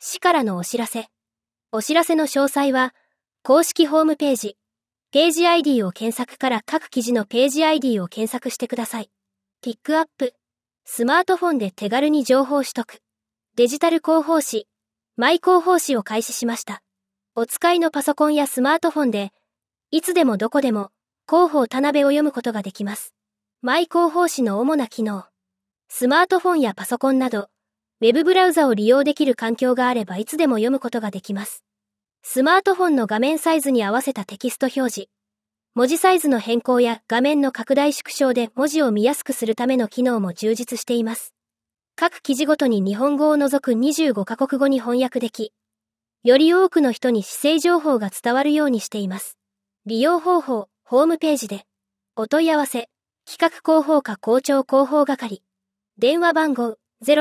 市からのお知らせ。お知らせの詳細は、公式ホームページ、ページ ID を検索から各記事のページ ID を検索してください。ピックアップ。スマートフォンで手軽に情報取得。デジタル広報誌、マイ広報誌を開始しました。お使いのパソコンやスマートフォンで、いつでもどこでも、広報田辺を読むことができます。マイ広報誌の主な機能。スマートフォンやパソコンなど、ウェブブラウザを利用できる環境があればいつでも読むことができます。スマートフォンの画面サイズに合わせたテキスト表示、文字サイズの変更や画面の拡大縮小で文字を見やすくするための機能も充実しています。各記事ごとに日本語を除く25カ国語に翻訳でき、より多くの人に市政情報が伝わるようにしています。利用方法、ホームページで、お問い合わせ、企画広報課校長広報係、電話番号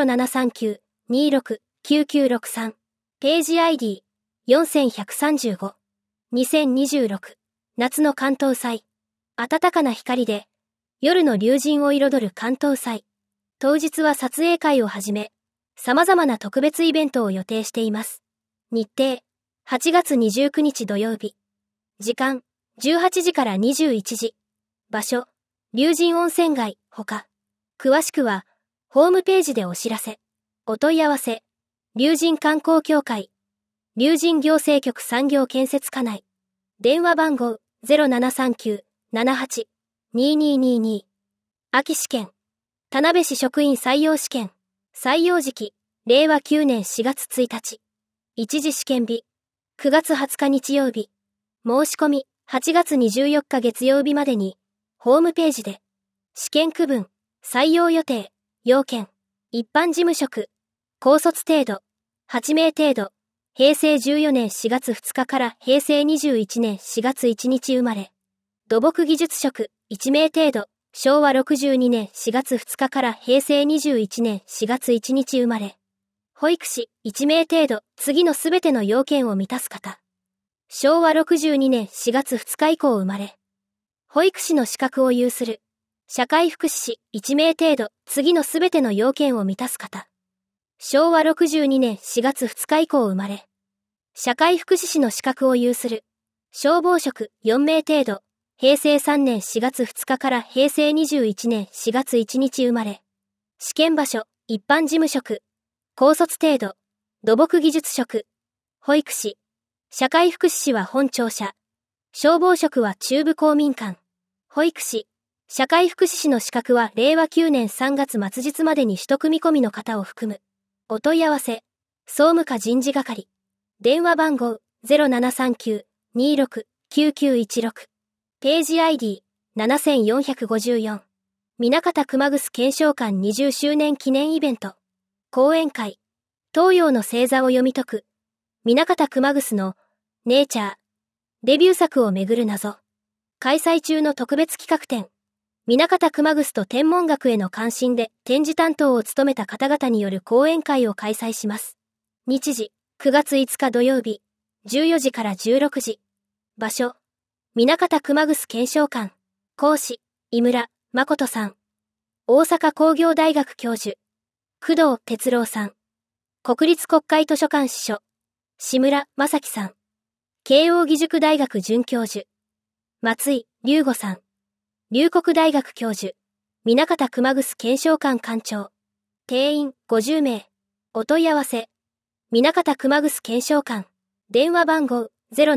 0739-26-9963、ページ ID4135、2026、夏の関東祭、暖かな光で、夜の龍神を彩る関東祭、当日は撮影会をはじめ、様々な特別イベントを予定しています。日程、8月29日土曜日。時間、18時から21時。場所、龍神温泉街、ほか。詳しくは、ホームページでお知らせ。お問い合わせ、龍神観光協会、龍神行政局産業建設課内。電話番号0739-78-2222。秋試験。田辺市職員採用試験。採用時期、令和9年4月1日。一次試験日、9月20日日曜日。申し込み、8月24日月曜日までに、ホームページで、試験区分、採用予定、要件、一般事務職、高卒程度、8名程度、平成14年4月2日から平成21年4月1日生まれ、土木技術職、1名程度、昭和62年4月2日から平成21年4月1日生まれ、保育士、1名程度、次のすべての要件を満たす方。昭和62年4月2日以降生まれ。保育士の資格を有する。社会福祉士、1名程度、次のすべての要件を満たす方。昭和62年4月2日以降生まれ。社会福祉士の資格を有する。消防職、4名程度。平成3年4月2日から平成21年4月1日生まれ。試験場所、一般事務職。高卒程度、土木技術職、保育士、社会福祉士は本庁舎、消防職は中部公民館、保育士、社会福祉士の資格は令和9年3月末日までに取得見込みの方を含む。お問い合わせ、総務課人事係、電話番号0739-26-9916、ページ ID7454、南方熊楠顕彰館20周年記念イベント。講演会、東洋の星座を読み解く、南方熊楠のネイチャー、デビュー作をめぐる謎、開催中の特別企画展、南方熊楠と天文学への関心で展示担当を務めた方々による講演会を開催します。日時、9月5日土曜日、14時から16時。場所、南方熊楠顕彰館、講師、井村誠さん。大阪工業大学教授、工藤哲郎さん。国立国会図書館司書、志村正樹さん。慶應義塾大学准教授、松井龍吾さん。龍谷大学教授、南方熊楠顕彰館館長。定員50名。お問い合わせ、南方熊楠顕彰館。電話番号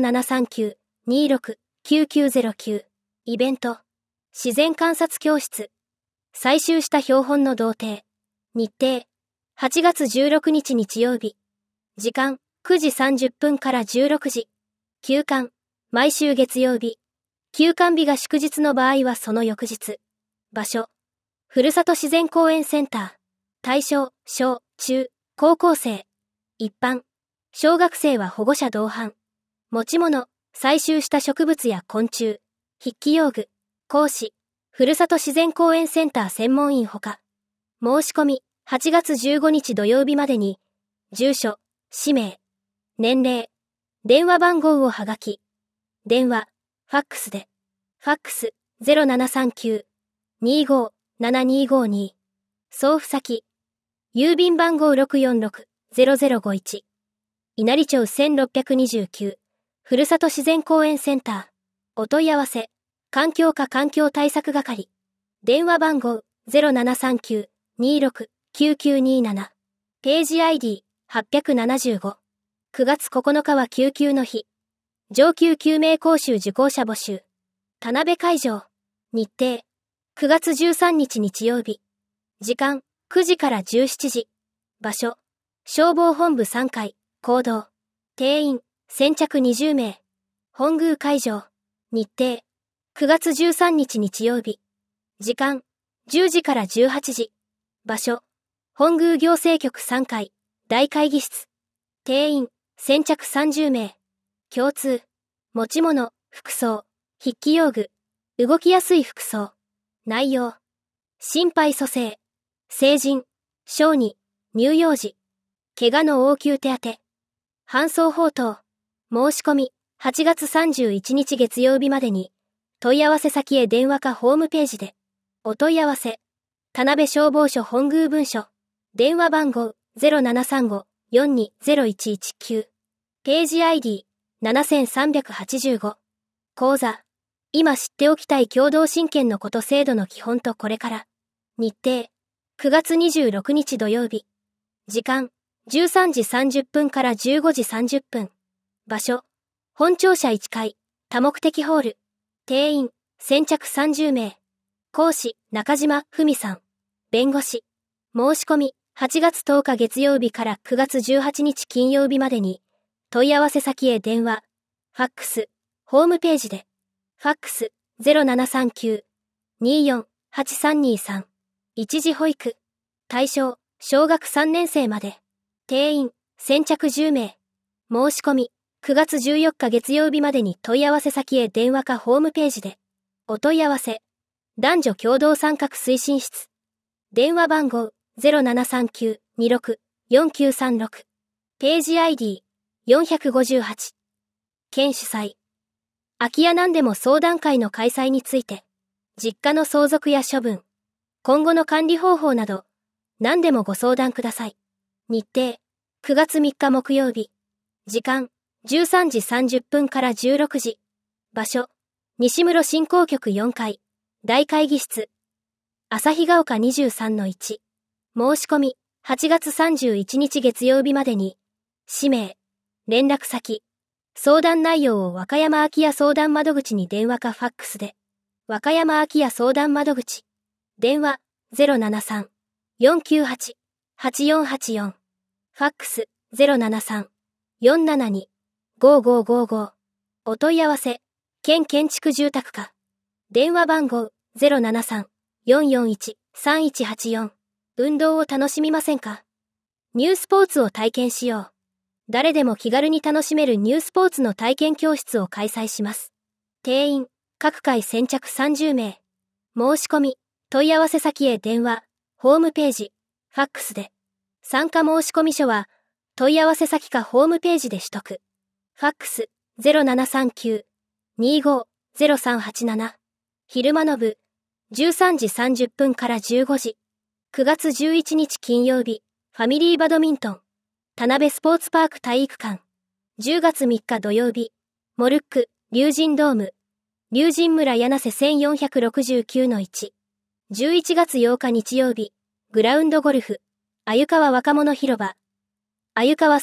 0739-26-9909。イベント、自然観察教室。採集した標本の同定。日程、8月16日日曜日。時間、9時30分から16時。休館、毎週月曜日。休館日が祝日の場合はその翌日。場所、ふるさと自然公園センター。対象、小、中、高校生。一般、小学生は保護者同伴。持ち物、採集した植物や昆虫。筆記用具、講師、ふるさと自然公園センター専門員ほか。申し込み、8月15日土曜日までに、住所、氏名、年齢、電話番号をはがき、電話、ファックスで、ファックス0739-25-7252、送付先、郵便番号646-0051、 稲荷町1629、ふるさと自然公園センター。お問い合わせ、環境課環境対策係。電話番号0739-26-9927。ページ ID875。9月9日は救急の日。上級救命講習受講者募集。田辺会場。日程。9月13日日曜日。時間、9時から17時。場所、消防本部3階、講堂。定員、先着20名。本宮会場。日程、9月13日日曜日。時間、10時から18時。場所、本宮行政局3階、大会議室。定員、先着30名。共通、持ち物、服装、筆記用具、動きやすい服装。内容、心肺蘇生、成人、小児、乳幼児、怪我の応急手当。搬送方法、申し込み、8月31日月曜日までに、問い合わせ先へ電話かホームページで。お問い合わせ、田辺消防署本宮分署。電話番号0735-420119。ページ ID7385。講座、今知っておきたい共同親権のこと制度の基本とこれから。日程、9月26日土曜日。時間、13時30分から15時30分。場所、本庁舎1階、多目的ホール。定員、先着30名。講師、中島文さん。弁護士。申し込み、8月10日月曜日から9月18日金曜日までに、問い合わせ先へ電話、ファックス、ホームページで。ファックス、0739-24-8323。一時保育。対象、小学3年生まで。定員、先着10名。申し込み、9月14日月曜日までに問い合わせ先へ電話かホームページで。お問い合わせ。男女共同参画推進室。電話番号0739-26-4936。ページ ID458。県主催。空き家なんでも相談会の開催について。実家の相続や処分。今後の管理方法など。何でもご相談ください。日程、9月3日木曜日。時間、13時30分から16時。場所、西室振興局4階、大会議室。旭ヶ丘23-1。申し込み、8月31日月曜日までに。氏名、連絡先、相談内容を和歌山空き家相談窓口に電話かファックスで。和歌山空き家相談窓口。電話、073-498-8484。ファックス、073-472-5555。お問い合わせ、県建築住宅課。電話番号、073-441-3184。運動を楽しみませんか？ニュースポーツを体験しよう。誰でも気軽に楽しめるニュースポーツの体験教室を開催します。定員、各回先着30名。申し込み、問い合わせ先へ電話、ホームページ、ファックスで。参加申込書は、問い合わせ先かホームページで取得。ファックス、0739-25-0387。昼間の部、13時30分から15時。9月11日金曜日、ファミリーバドミントン。田辺スポーツパーク体育館。10月3日土曜日、モルック、龍神ドーム。龍神村柳瀬1469-1。11月8日日曜日、グラウンドゴルフ。鮎川若者広場。鮎川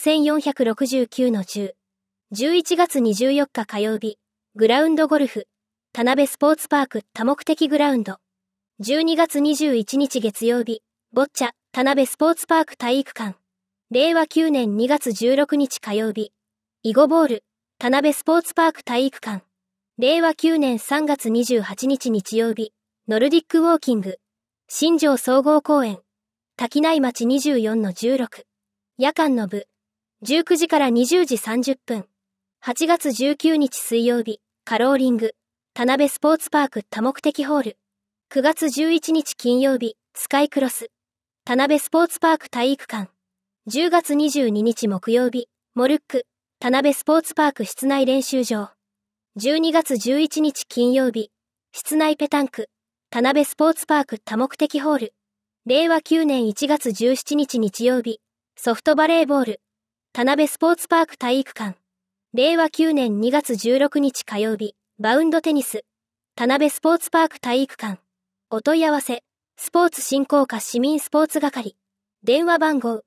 1469-10。11月24日火曜日、グラウンドゴルフ。田辺スポーツパーク多目的グラウンド。12月21日月曜日、ボッチャ、田辺スポーツパーク体育館。令和9年2月16日火曜日、囲碁ボール、田辺スポーツパーク体育館。令和9年3月28日日曜日、ノルディックウォーキング、新庄総合公園、滝内町24-16。夜間の部、19時から20時30分。8月19日水曜日、カローリング、田辺スポーツパーク多目的ホール。9月11日金曜日、スカイクロス、田辺スポーツパーク体育館。10月22日木曜日、モルック、田辺スポーツパーク室内練習場。12月11日金曜日、室内ペタンク、田辺スポーツパーク多目的ホール。令和9年1月17日日曜日、ソフトバレーボール、 田辺スポーツパーク体育館。令和9年2月16日火曜日、バウンドテニス。田辺スポーツパーク体育館。お問い合わせ、スポーツ振興課市民スポーツ係。電話番号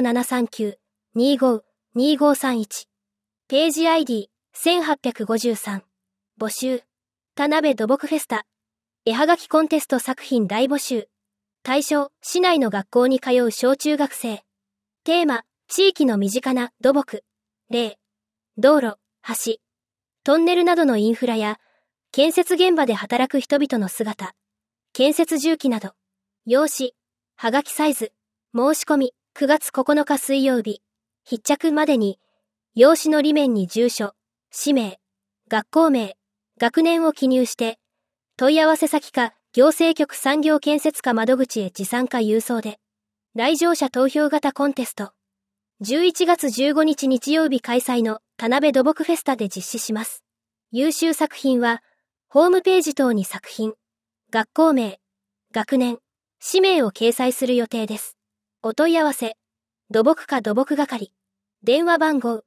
0739-25-2531。ページ ID1853。募集。田辺土木フェスタ。絵はがきコンテスト作品大募集。対象、市内の学校に通う小中学生。テーマ、地域の身近な土木。例、道路、橋、トンネルなどのインフラや、建設現場で働く人々の姿。建設重機など。用紙、はがきサイズ。申し込み、9月9日水曜日。必着までに、用紙の裏面に住所、氏名、学校名、学年を記入して、問い合わせ先か行政局産業建設課窓口へ持参か郵送で。来場者投票型コンテスト。11月15日日曜日開催の田辺土木フェスタで実施します。優秀作品は、ホームページ等に作品、学校名、学年、氏名を掲載する予定です。お問い合わせ、土木課土木係。電話番号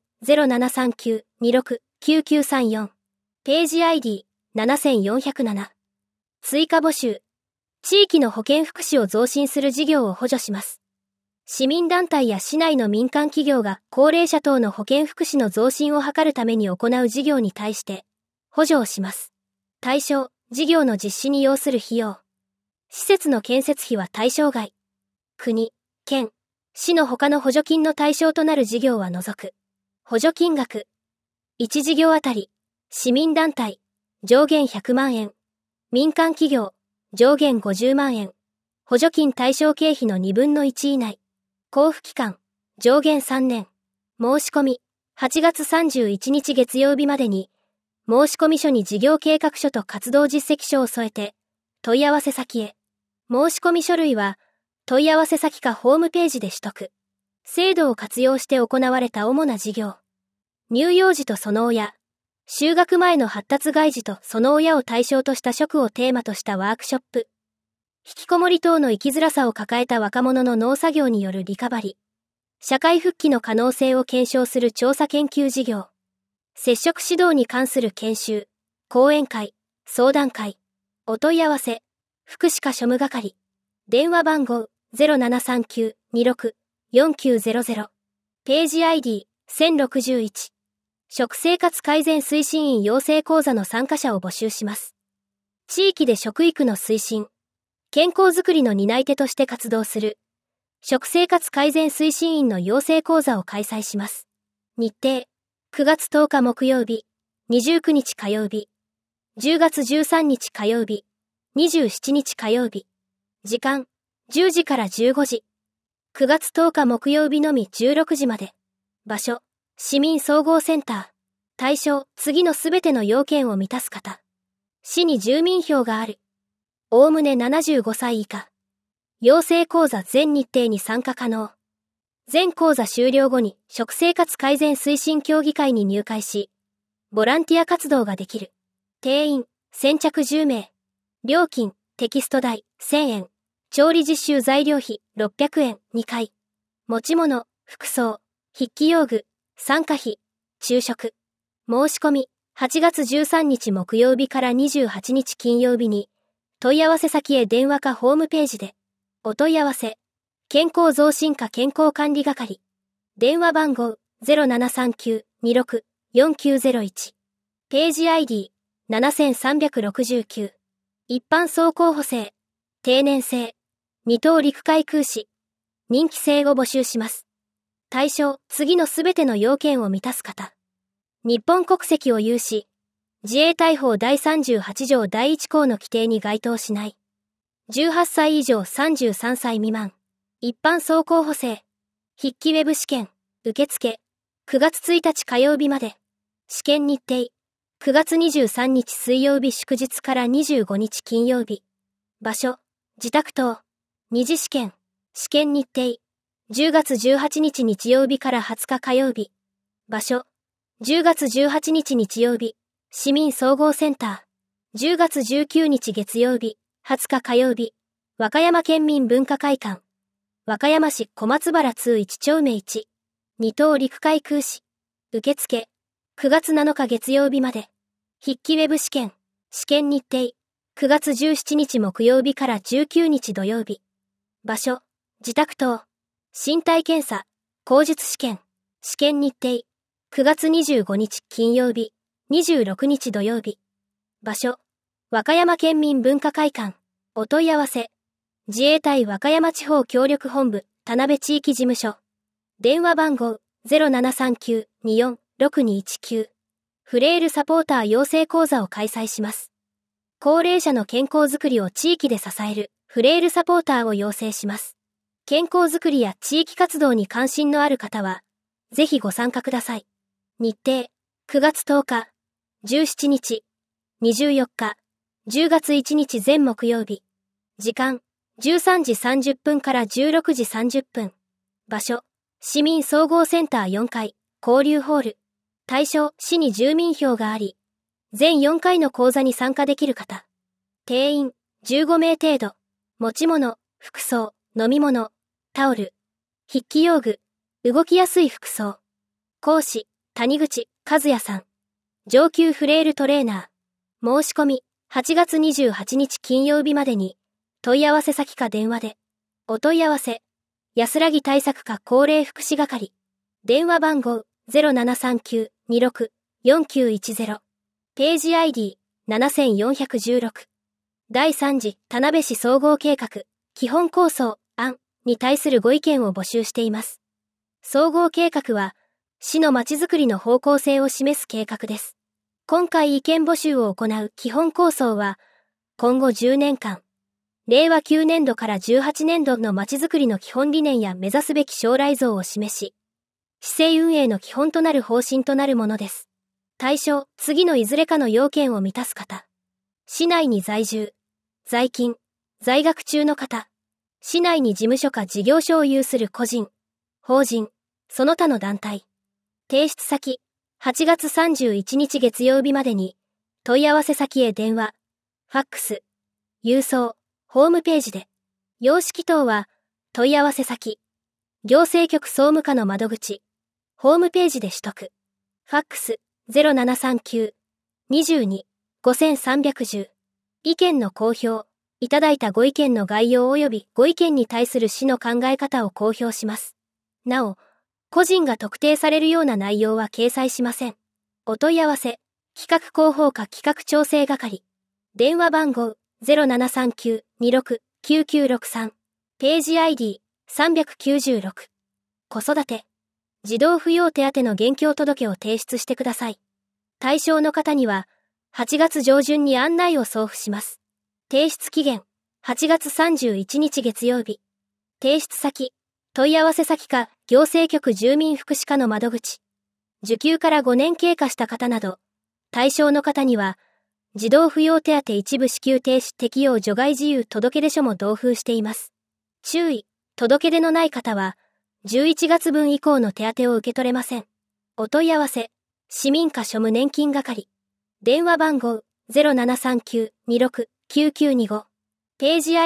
0739-26-9934。ページ ID7407。追加募集。地域の保健福祉を増進する事業を補助します。市民団体や市内の民間企業が高齢者等の保健福祉の増進を図るために行う事業に対して補助をします。対象、事業の実施に要する費用。施設の建設費は対象外。国、県、市の他の補助金の対象となる事業は除く。補助金額。1事業あたり、市民団体、上限100万円。民間企業、上限50万円。補助金対象経費の2分の1以内。交付期間、上限3年。申し込み、8月31日月曜日までに、申込書に事業計画書と活動実績書を添えて、問い合わせ先へ。申込書類は、問い合わせ先かホームページで取得。制度を活用して行われた主な事業。乳幼児とその親。就学前の発達外児とその親を対象とした職をテーマとしたワークショップ。引きこもり等の生きづらさを抱えた若者の農作業によるリカバリー。社会復帰の可能性を検証する調査研究事業。接触指導に関する研修、講演会、相談会。お問い合わせ、福祉課庶務係。電話番号 0739-26-4900。ページ ID1061。食生活改善推進員養成講座の参加者を募集します。地域で食育の推進、健康づくりの担い手として活動する、食生活改善推進員の養成講座を開催します。日程、9月10日木曜日、29日火曜日、10月13日火曜日、27日火曜日。時間、10時から15時。9月10日木曜日のみ16時まで。場所、市民総合センター。対象、次のすべての要件を満たす方。市に住民票がある。おおむね75歳以下。養成講座全日程に参加可能。全講座終了後に食生活改善推進協議会に入会し、ボランティア活動ができる。定員、先着10名。料金、テキスト代、1000円。調理実習材料費、600円、2回。持ち物、服装、筆記用具、参加費、昼食。申し込み、8月13日木曜日から28日金曜日に、問い合わせ先へ電話かホームページで。お問い合わせ、健康増進課健康管理係。電話番号 0739-26-4901。ページ ID7369。一般総候補生、定年制、二等陸海空士、任期制を募集します。対象、次のすべての要件を満たす方。日本国籍を有し、自衛隊法第38条第1項の規定に該当しない。18歳以上33歳未満。一般総候補生。筆記ウェブ試験。受付。9月1日火曜日まで。試験日程。9月23日水曜日祝日から25日金曜日。場所。自宅等。二次試験。試験日程。10月18日日曜日から20日火曜日。場所。10月18日日曜日。市民総合センター。10月19日月曜日。20日火曜日。和歌山県民文化会館。和歌山市小松原2 1丁目1。 二等陸海空士。受付、9月7日月曜日まで。筆記ウェブ試験、試験日程、9月17日木曜日から19日土曜日。場所、自宅等。身体検査、口述試験、試験日程、9月25日金曜日、26日土曜日。場所、和歌山県民文化会館。お問い合わせ、自衛隊和歌山地方協力本部、田辺地域事務所。電話番号、0739-24-6219。フレイルサポーター養成講座を開催します。高齢者の健康づくりを地域で支える、フレイルサポーターを養成します。健康づくりや地域活動に関心のある方は、ぜひご参加ください。日程、9月10日、17日、24日、10月1日全木曜日。時間、13時30分から16時30分。場所、市民総合センター4階、交流ホール。対象、市に住民票があり、全4回の講座に参加できる方。定員、15名程度。持ち物、服装、飲み物、タオル。筆記用具、動きやすい服装。講師、谷口和也さん。上級フレイルトレーナー。申し込み、8月28日金曜日までに、問い合わせ先か電話で。お問い合わせ、安らぎ対策課高齢福祉係。電話番号、0739-26-4910。ページ ID7416。第3次田辺市総合計画基本構想案に対するご意見を募集しています。総合計画は市のまちづくりの方向性を示す計画です。今回意見募集を行う基本構想は今後10年間、令和9年度から18年度のまちづくりの基本理念や目指すべき将来像を示し、市政運営の基本となる方針となるものです。対象、次のいずれかの要件を満たす方。市内に在住、在勤、在学中の方。市内に事務所か事業所を有する個人、法人、その他の団体。提出先、8月31日月曜日までに、問い合わせ先へ電話、ファックス、郵送、ホームページで。様式等は、問い合わせ先、行政局総務課の窓口、ホームページで取得。ファックス、0739-22-5310。意見の公表。いただいたご意見の概要及びご意見に対する市の考え方を公表します。なお、個人が特定されるような内容は掲載しません。お問い合わせ、企画広報課企画調整係。電話番号、0739-26-9963。ページ ID396。子育て。児童扶養手当の現況届を提出してください。対象の方には、8月上旬に案内を送付します。提出期限、8月31日月曜日。提出先、問い合わせ先か、行政局住民福祉課の窓口。受給から5年経過した方など、対象の方には、児童扶養手当一部支給停止適用除外事由届出書も同封しています。注意、届け出のない方は、11月分以降の手当を受け取れません。お問い合わせ、市民課庶務年金係。電話番号、0739-26-9925。ページ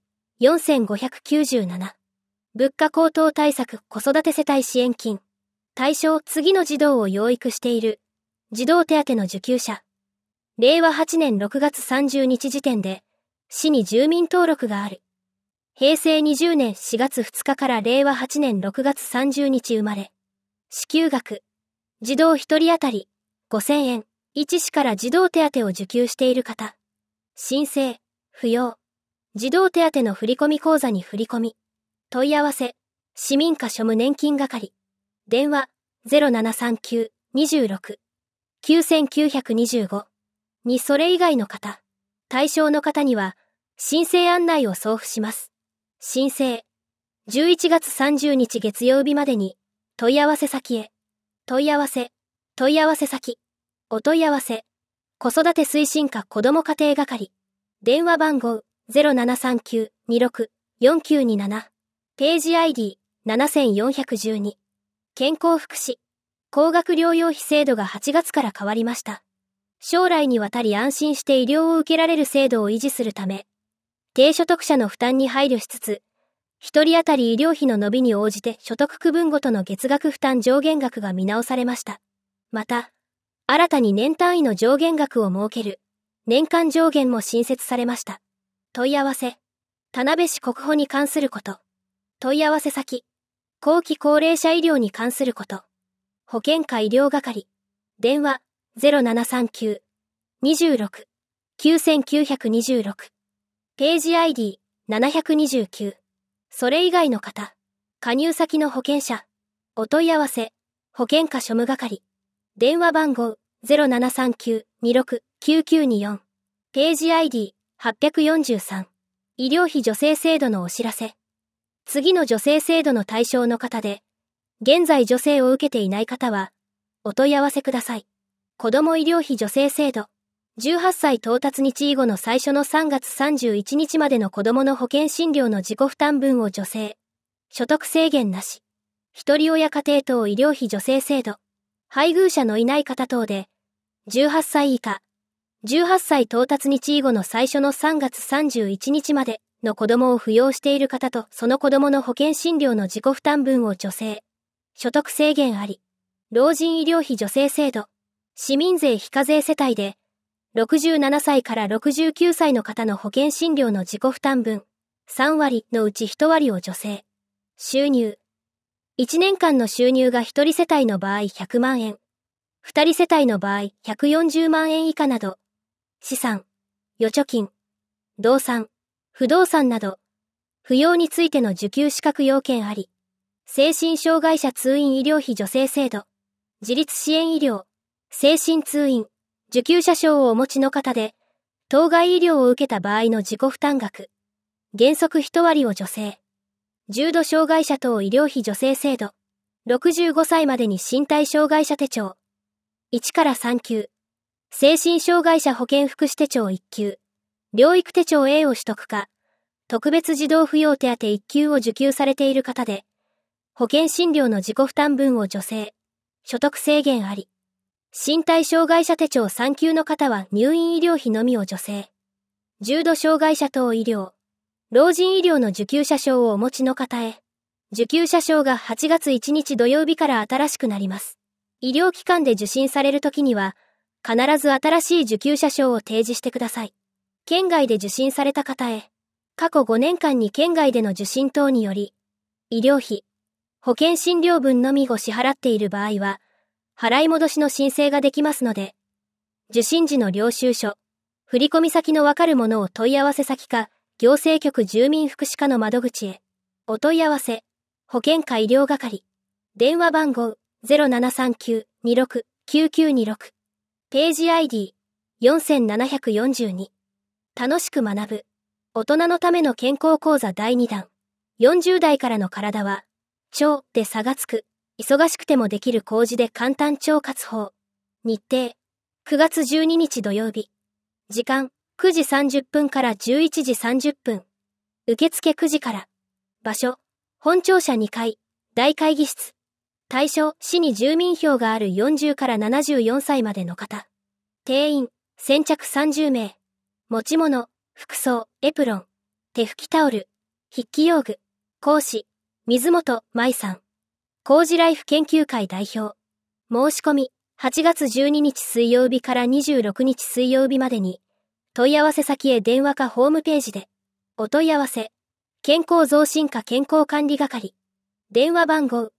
ID4597。物価高騰対策子育て世帯支援金。対象、次の児童を養育している。児童手当の受給者。令和8年6月30日時点で、市に住民登録がある。平成20年4月2日から令和8年6月30日生まれ。支給額。児童1人当たり5000円。1市から児童手当を受給している方。申請、扶養。児童手当の振込口座に振り込み。問い合わせ、市民課庶務年金係。電話、0739-26-9925。にそれ以外の方。対象の方には、申請案内を送付します。申請。11月30日月曜日までに、問い合わせ先へ。問い合わせ先。お問い合わせ。子育て推進課子ども家庭係。電話番号、0739-26-4927。ページ ID7412。健康福祉。高額療養費制度が8月から変わりました。将来にわたり安心して医療を受けられる制度を維持するため、低所得者の負担に配慮しつつ、 1人当たり医療費の伸びに応じて所得区分ごとの月額負担上限額が見直されました。また、新たに年単位の上限額を設ける年間上限も新設されました。問い合わせ、田辺市国保に関すること。問い合わせ先、後期高齢者医療に関すること。保健科医療係。電話、0739-26-9926。ページ ID729。それ以外の方、加入先の保険者、お問い合わせ、保健科庶務係。電話番号、0739-26-9924。ページ ID843。医療費助成制度のお知らせ。次の助成制度の対象の方で、現在助成を受けていない方は、お問い合わせください。子ども医療費助成制度。18歳到達日以後の最初の3月31日までの子どもの保険診療の自己負担分を助成。所得制限なし。一人親家庭等医療費助成制度。配偶者のいない方等で、18歳以下。18歳到達日以後の最初の3月31日までの子どもを扶養している方とその子どもの保険診療の自己負担分を助成。所得制限あり。老人医療費助成制度。市民税非課税世帯で、67歳から69歳の方の保険診療の自己負担分、3割のうち1割を助成。収入。1年間の収入が1人世帯の場合100万円。2人世帯の場合140万円以下など、資産、預貯金、動産、不動産など、扶養についての受給資格要件あり。精神障害者通院医療費助成制度。自立支援医療、精神通院、受給者証をお持ちの方で、当該医療を受けた場合の自己負担額、原則1割を助成。重度障害者等医療費助成制度。65歳までに身体障害者手帳。1から3級。精神障害者保健福祉手帳1級。療育手帳 A を取得か、特別児童扶養手当1級を受給されている方で、保険診療の自己負担分を助成。所得制限あり。身体障害者手帳3級の方は入院医療費のみを助成。重度障害者等医療、老人医療の受給者証をお持ちの方へ、受給者証が8月1日土曜日から新しくなります。医療機関で受診されるときには、必ず新しい受給者証を提示してください。県外で受診された方へ、過去5年間に県外での受診等により、医療費、保険診療分のみを支払っている場合は、払い戻しの申請ができますので、受診時の領収書、振込先のわかるものを問い合わせ先か、行政局住民福祉課の窓口へ、お問い合わせ、保健科医療係、電話番号0739-26-9926、ページ ID4742、楽しく学ぶ、大人のための健康講座第2弾、40代からの体は、腸で差がつく。忙しくてもできる工事で簡単腸活法。日程、9月12日土曜日。時間、9時30分から11時30分。受付9時から。場所、本庁舎2階、大会議室。対象、市に住民票がある40から74歳までの方。定員、先着30名。持ち物、服装、エプロン、手拭きタオル、筆記用具。講師、水本舞さん。工事ライフ研究会代表。申し込み、8月12日水曜日から26日水曜日までに、問い合わせ先へ電話かホームページで、お問い合わせ、健康増進課健康管理係。電話番号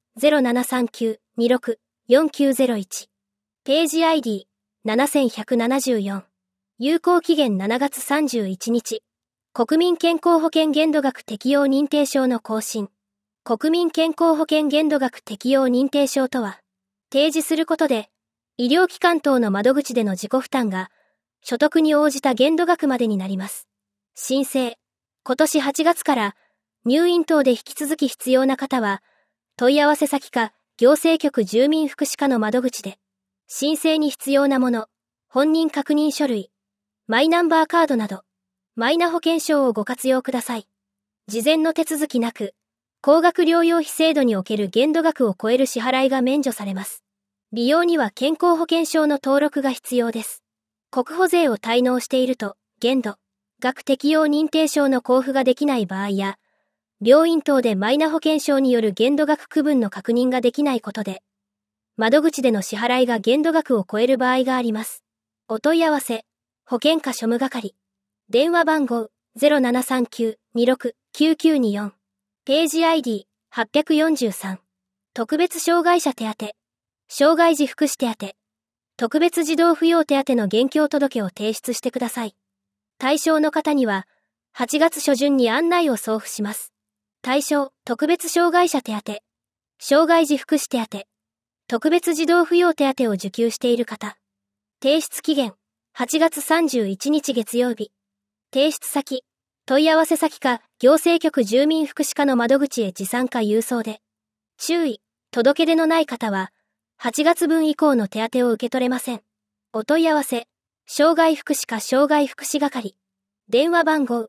0739-26-4901。ページ ID7174。有効期限7月31日。国民健康保険限度額適用認定証の更新。国民健康保険限度額適用認定証とは、提示することで、医療機関等の窓口での自己負担が、所得に応じた限度額までになります。申請、今年8月から、入院等で引き続き必要な方は、問い合わせ先か、行政局住民福祉課の窓口で、申請に必要なもの、本人確認書類、マイナンバーカードなど、マイナ保険証をご活用ください。事前の手続きなく、高額療養費制度における限度額を超える支払いが免除されます。利用には健康保険証の登録が必要です。国保税を滞納していると、限度、額適用認定証の交付ができない場合や、 病院等でマイナ保険証による限度額区分の確認ができないことで、窓口での支払いが限度額を超える場合があります。お問い合わせ、保険課庶務係。電話番号 0739-26-9924。ページ ID843。特別障害者手当。障害児福祉手当。特別児童扶養手当の現況届を提出してください。対象の方には、8月初旬に案内を送付します。対象、特別障害者手当。障害児福祉手当。特別児童扶養手当を受給している方。提出期限、8月31日月曜日。提出先、問い合わせ先か行政局住民福祉課の窓口へ持参か郵送で。注意、届け出のない方は、8月分以降の手当を受け取れません。お問い合わせ、障害福祉課障害福祉係。電話番号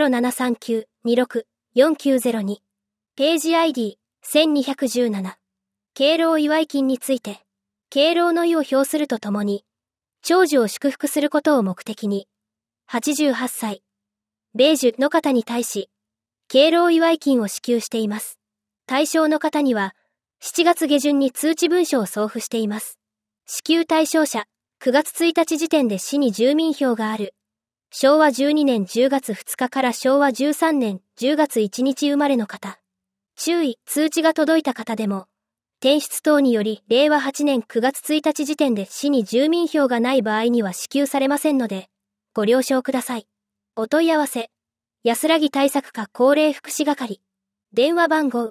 0739-26-4902。ページ ID1217。敬老祝金について、敬老の意を表するとともに、長寿を祝福することを目的に、88歳、米寿の方に対し、敬老祝金を支給しています。対象の方には、7月下旬に通知文書を送付しています。支給対象者、9月1日時点で市に住民票がある。昭和12年10月2日から昭和13年10月1日生まれの方。注意、通知が届いた方でも、転出等により令和8年9月1日時点で市に住民票がない場合には支給されませんので、ご了承ください。お問い合わせ、安らぎ対策課高齢福祉係。電話番号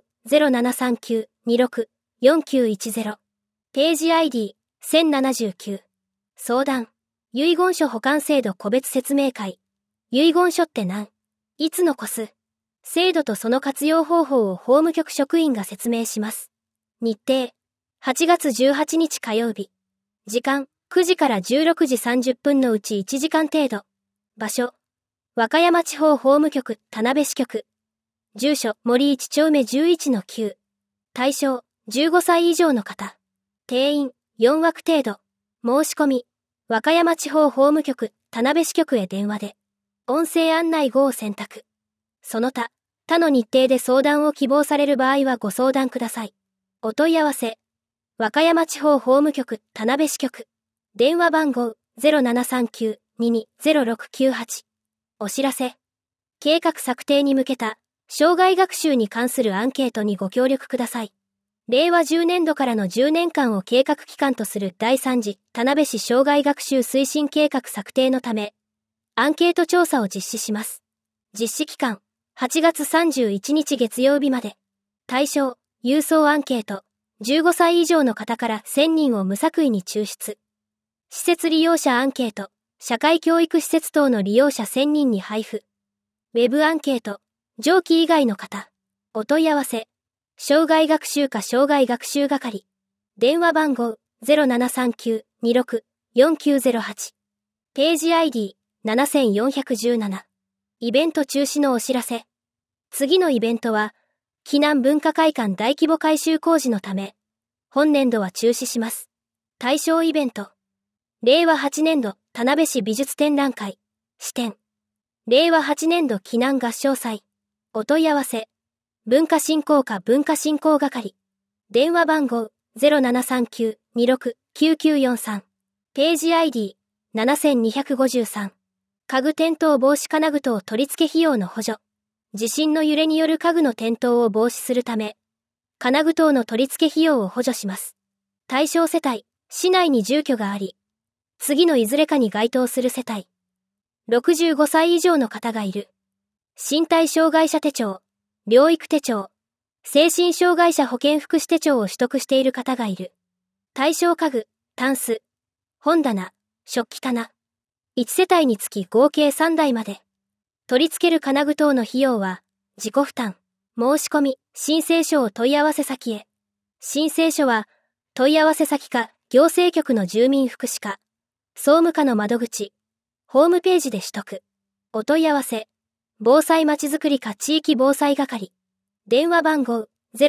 0739-26-4910。ページ ID1079。相談。遺言書保管制度個別説明会。遺言書って何？いつ残す？制度とその活用方法を法務局職員が説明します。日程、8月18日火曜日。時間、9時から16時30分のうち1時間程度。場所、和歌山地方法務局田辺支局。住所、森一丁目 11-9。対象、15歳以上の方。定員、4枠程度。申し込み、和歌山地方法務局田辺支局へ電話で。音声案内5を選択。その他の日程で相談を希望される場合はご相談ください。お問い合わせ、和歌山地方法務局田辺支局。電話番号 0739-22-0698。お知らせ。計画策定に向けた、生涯学習に関するアンケートにご協力ください。令和10年度からの10年間を計画期間とする第3次田辺市生涯学習推進計画策定のため、アンケート調査を実施します。実施期間、8月31日月曜日まで。対象、郵送アンケート、15歳以上の方から1000人を無作為に抽出。施設利用者アンケート、社会教育施設等の利用者1000人に配布。ウェブアンケート、上記以外の方。お問い合わせ、生涯学習課生涯学習係。電話番号 0739-26-4908。ページ ID7417。イベント中止のお知らせ。次のイベントは、紀南文化会館大規模改修工事のため、本年度は中止します。対象イベント。令和8年度田辺市美術展覧会、支展。令和8年度紀南合唱祭。お問い合わせ。文化振興課文化振興係。電話番号 0739-26-9943。ページ ID7253。家具転倒防止金具等取り付け費用の補助。地震の揺れによる家具の転倒を防止するため、金具等の取り付け費用を補助します。対象世帯、市内に住居があり、次のいずれかに該当する世帯。65歳以上の方がいる。身体障害者手帳、療育手帳、精神障害者保健福祉手帳を取得している方がいる。対象家具、タンス、本棚、食器棚。1世帯につき合計3台まで。取り付ける金具等の費用は、自己負担。申し込み、申請書を問い合わせ先へ。申請書は、問い合わせ先か、行政局の住民福祉課、総務課の窓口、ホームページで取得。お問い合わせ、防災まちづくり課地域防災係。電話番号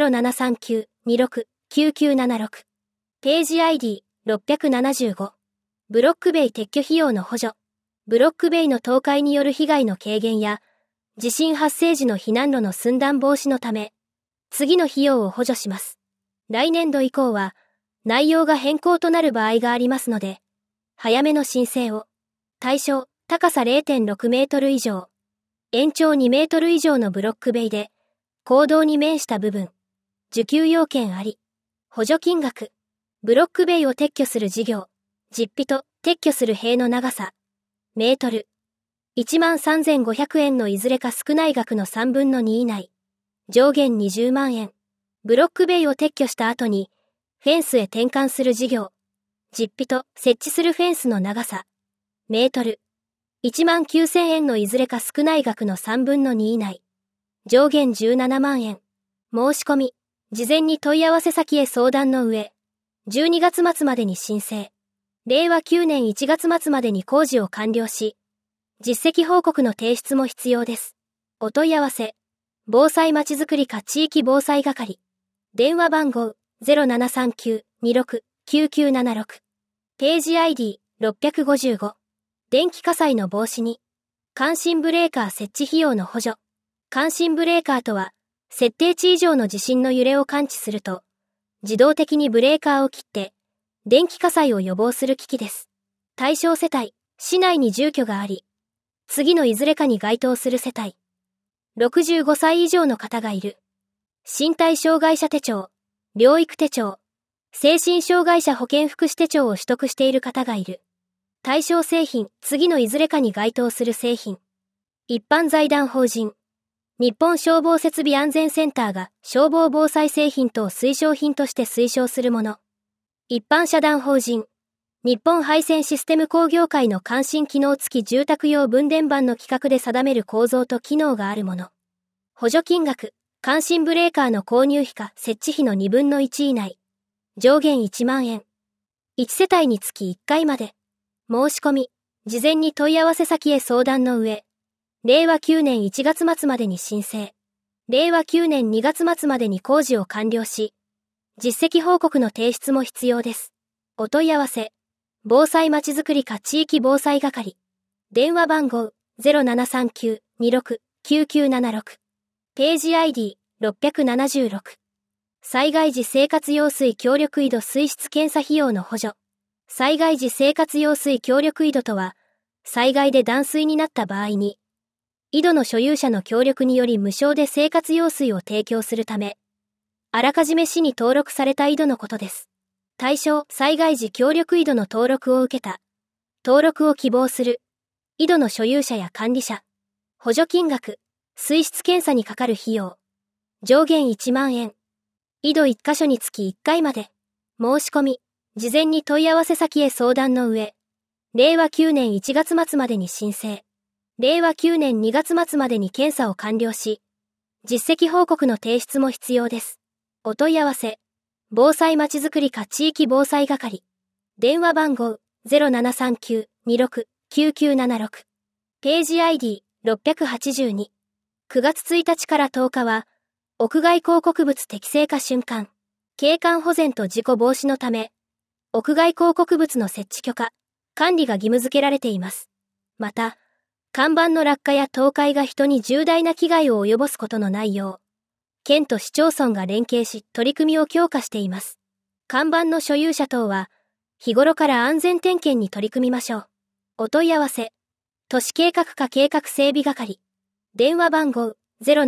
0739-26-9976。ページ ID675。ブロック塀撤去費用の補助。ブロック塀の倒壊による被害の軽減や、 地震発生時の避難路の寸断防止のため、次の費用を補助します。来年度以降は、内容が変更となる場合がありますので、早めの申請を。対象、高さ 0.6 メートル以上、延長2メートル以上のブロック塀で、公道に面した部分、受給要件あり、補助金額、ブロック塀を撤去する事業、実費と撤去する塀の長さ、メートル、13,500円のいずれか少ない額の3分の2以内、上限20万円、ブロック塀を撤去した後に、フェンスへ転換する事業、実費と設置するフェンスの長さ、メートル、19,000円のいずれか少ない額の3分の2以内、上限17万円、申し込み、事前に問い合わせ先へ相談の上、12月末までに申請、令和9年1月末までに工事を完了し、実績報告の提出も必要です。お問い合わせ、防災まちづくり課地域防災係、電話番号 0739-26-9976、ページ ID655、電気火災の防止に、感震ブレーカー設置費用の補助。感震ブレーカーとは、設定値以上の地震の揺れを感知すると、自動的にブレーカーを切って、電気火災を予防する機器です。対象世帯、市内に住居があり、次のいずれかに該当する世帯。65歳以上の方がいる。身体障害者手帳、療育手帳、精神障害者保健福祉手帳を取得している方がいる。対象製品、次のいずれかに該当する製品。一般財団法人。日本消防設備安全センターが消防防災製品等推奨品として推奨するもの。一般社団法人。日本配線システム工業会の感震機能付き住宅用分電盤の規格で定める構造と機能があるもの。補助金額。感震ブレーカーの購入費か設置費の2分の1以内。上限1万円。1世帯につき1回まで。申し込み、事前に問い合わせ先へ相談の上、令和9年1月末までに申請、令和9年2月末までに工事を完了し、実績報告の提出も必要です。お問い合わせ、防災まちづくり課地域防災係、電話番号 0739-26-9976、ページ ID676、災害時生活用水協力井戸水質検査費用の補助。災害時生活用水協力井戸とは、災害で断水になった場合に、井戸の所有者の協力により無償で生活用水を提供するため、あらかじめ市に登録された井戸のことです。対象、災害時協力井戸の登録を受けた、登録を希望する、井戸の所有者や管理者、補助金額、水質検査にかかる費用、上限1万円、井戸1カ所につき1回まで、申し込み、事前に問い合わせ先へ相談の上、令和9年1月末までに申請、令和9年2月末までに検査を完了し、実績報告の提出も必要です。お問い合わせ、防災まちづくり課地域防災係、電話番号 0739-26-9976、ページ ID682、9月1日から10日は、屋外広告物適正化瞬間、景観保全と事故防止のため、屋外広告物の設置許可、管理が義務付けられています。また、看板の落下や倒壊が人に重大な危害を及ぼすことのないよう、県と市町村が連携し取り組みを強化しています。看板の所有者等は、日頃から安全点検に取り組みましょう。お問い合わせ、都市計画課計画整備係、電話番号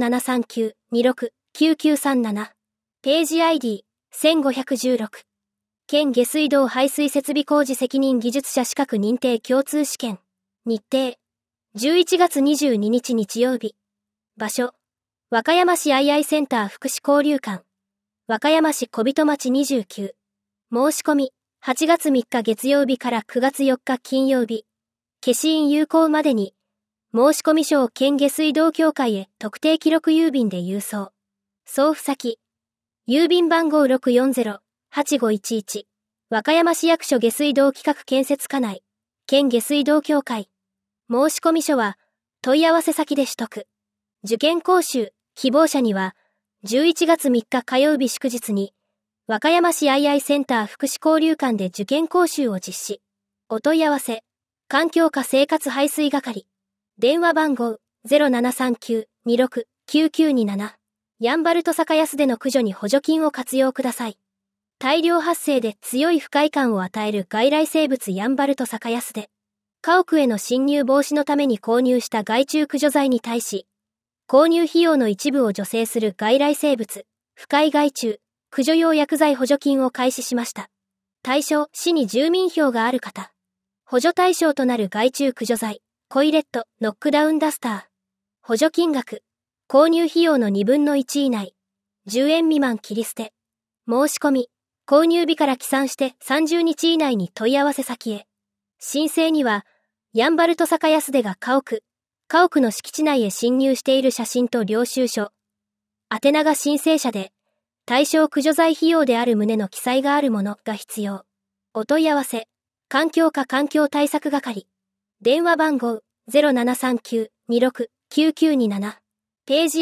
0739-26-9937、ページ ID1516、県下水道排水設備工事責任技術者資格認定共通試験、日程、11月22日日曜日、場所、和歌山市相センター福祉交流館、和歌山市小人町29、申し込み、8月3日月曜日から9月4日金曜日、消印有効までに、申込書を県下水道協会へ特定記録郵便で郵送。送付先、郵便番号640-8511、和歌山市役所下水道企画建設課内、県下水道協会。申込書は、問い合わせ先で取得。受験講習、希望者には、11月3日火曜日祝日に、和歌山市相センター福祉交流館で受験講習を実施。お問い合わせ、環境課生活排水係。電話番号 0739-26-9927。ヤンバルト坂安での駆除に補助金を活用ください。大量発生で強い不快感を与える外来生物ヤンバルト坂安で、家屋への侵入防止のために購入した害虫駆除剤に対し、購入費用の一部を助成する外来生物、不快害虫、駆除用薬剤補助金を開始しました。対象、市に住民票がある方。補助対象となる害虫駆除剤、コイレット、ノックダウンダスター。補助金額、購入費用の2分の1以内。10円未満切り捨て。申し込み、購入日から起算して30日以内に問い合わせ先へ。申請には、ヤンバルト坂安出が家屋の敷地内へ侵入している写真と領収書。宛名が申請者で、対象駆除剤費用である旨の記載があるものが必要。お問い合わせ、環境課環境対策係。電話番号、0739-26-9927。ページ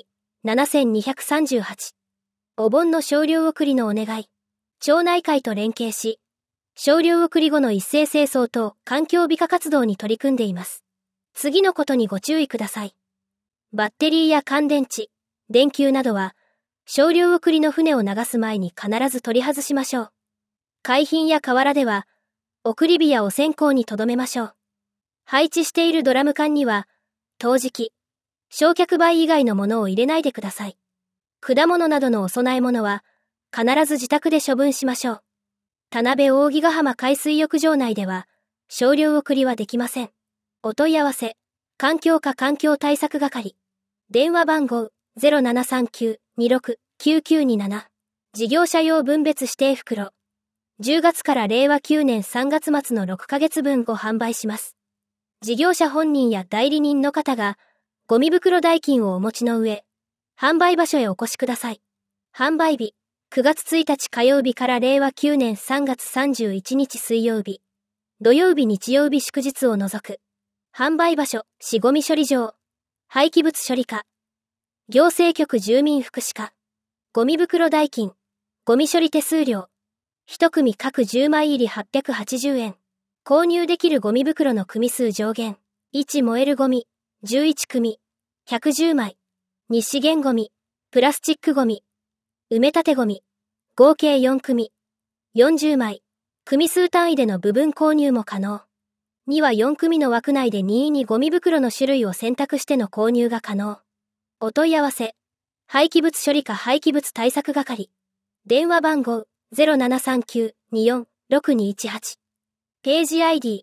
ID、7238。お盆の少量送りのお願い。町内会と連携し、少量送り後の一斉清掃等環境美化活動に取り組んでいます。次のことにご注意ください。バッテリーや乾電池、電球などは、少量送りの船を流す前に必ず取り外しましょう。海浜や河原では、送り火やお線香に留めましょう。配置しているドラム缶には、陶磁器、焼却灰以外のものを入れないでください。果物などのお供え物は、必ず自宅で処分しましょう。田辺扇ヶ浜海水浴場内では、少量送りはできません。お問い合わせ、環境課環境対策係。電話番号、0739-26-9927。事業者用分別指定袋。10月から令和9年3月末の6ヶ月分を販売します。事業者本人や代理人の方が、ゴミ袋代金をお持ちの上、販売場所へお越しください。販売日、9月1日火曜日から令和9年3月31日水曜日、土曜日日曜日祝日を除く。販売場所、市ゴミ処理場、廃棄物処理課、行政局住民福祉課、ゴミ袋代金、ゴミ処理手数料、1組各10枚入り880円。購入できるゴミ袋の組数上限、1燃えるゴミ、11組、110枚、二資源ゴミ、プラスチックゴミ、埋め立てゴミ、合計4組、40枚、組数単位での部分購入も可能。2は4組の枠内で任意にゴミ袋の種類を選択しての購入が可能。お問い合わせ、廃棄物処理課廃棄物対策係。電話番号、0739-24-6218。ページ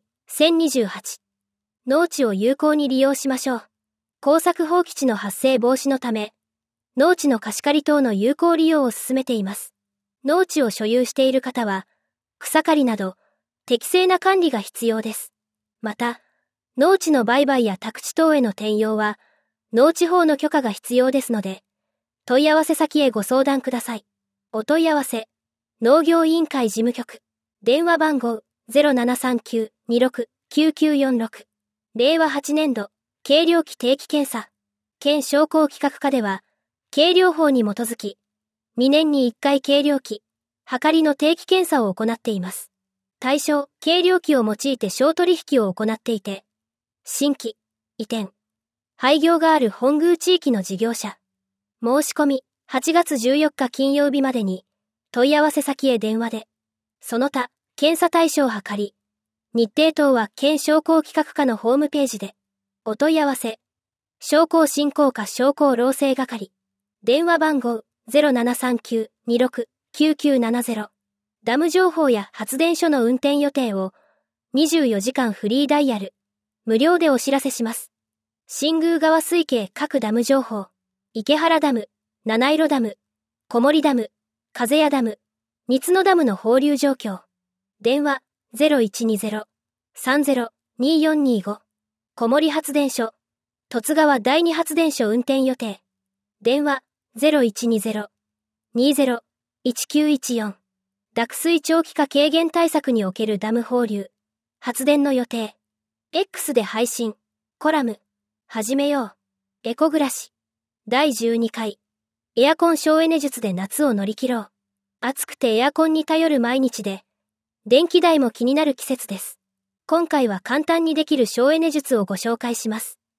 ID、1028。農地を有効に利用しましょう。耕作放棄地の発生防止のため、農地の貸し借り等の有効利用を進めています。農地を所有している方は、草刈りなど、適正な管理が必要です。また、農地の売買や宅地等への転用は、農地法の許可が必要ですので、問い合わせ先へご相談ください。お問い合わせ、農業委員会事務局。電話番号、0739-26-9946。令和8年度、計量器定期検査。県商工企画課では、計量法に基づき、2年に1回計量器、測りの定期検査を行っています。対象、計量器を用いて商取引を行っていて、新規、移転、廃業がある本宮地域の事業者。申し込み、8月14日金曜日までに、問い合わせ先へ電話で、その他、検査対象測り、日程等は県商工企画課のホームページで、お問い合わせ、商工振興課商工労政係。電話番号、0739-26-9970。ダム情報や発電所の運転予定を、24時間フリーダイヤル、無料でお知らせします。新宮川水系各ダム情報、池原ダム、七色ダム、小森ダム、風谷ダム、三野ダムの放流状況。電話、0120-30-2425。小森発電所、十津川第二発電所運転予定。電話、0120-20-1914。濁水長期化軽減対策におけるダム放流、発電の予定。X で配信、コラム、始めよう。エコ暮らし。第12回。エアコン省エネ術で夏を乗り切ろう。暑くてエアコンに頼る毎日で、電気代も気になる季節です。今回は簡単にできる省エネ術をご紹介します。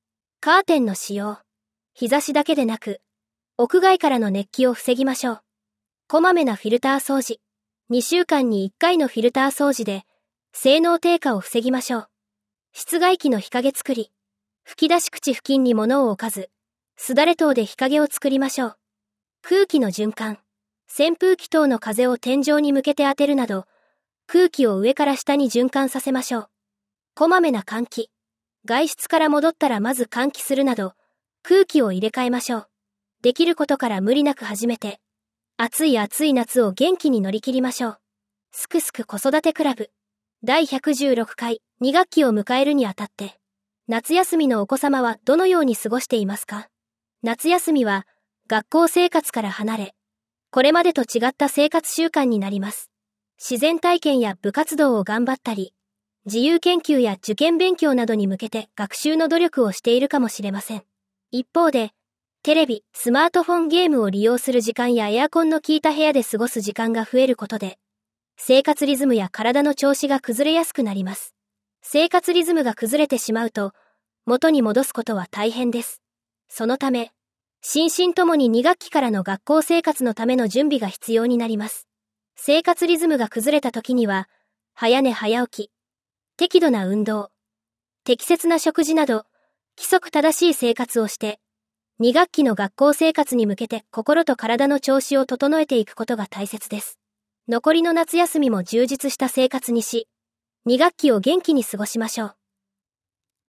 カーテンの使用。日差しだけでなく、屋外からの熱気を防ぎましょう。こまめなフィルター掃除。2週間に1回のフィルター掃除で、性能低下を防ぎましょう。室外機の日陰作り。吹き出し口付近に物を置かず、すだれ等で日陰を作りましょう。空気の循環。扇風機等の風を天井に向けて当てるなど、空気を上から下に循環させましょう。こまめな換気。外出から戻ったらまず換気するなど、空気を入れ替えましょう。できることから無理なく始めて、暑い夏を元気に乗り切りましょう。すくすく子育てクラブ。第116回2学期を迎えるにあたって、夏休みのお子様はどのように過ごしていますか？夏休みは学校生活から離れ、これまでと違った生活習慣になります。自然体験や部活動を頑張ったり、自由研究や受験勉強などに向けて学習の努力をしているかもしれません。一方で、テレビ、スマートフォンゲームを利用する時間やエアコンの効いた部屋で過ごす時間が増えることで、生活リズムや体の調子が崩れやすくなります。生活リズムが崩れてしまうと、元に戻すことは大変です。そのため、心身ともに2学期からの学校生活のための準備が必要になります。生活リズムが崩れた時には、早寝早起き、適度な運動、適切な食事など、規則正しい生活をして、2学期の学校生活に向けて心と体の調子を整えていくことが大切です。残りの夏休みも充実した生活にし、2学期を元気に過ごしましょう。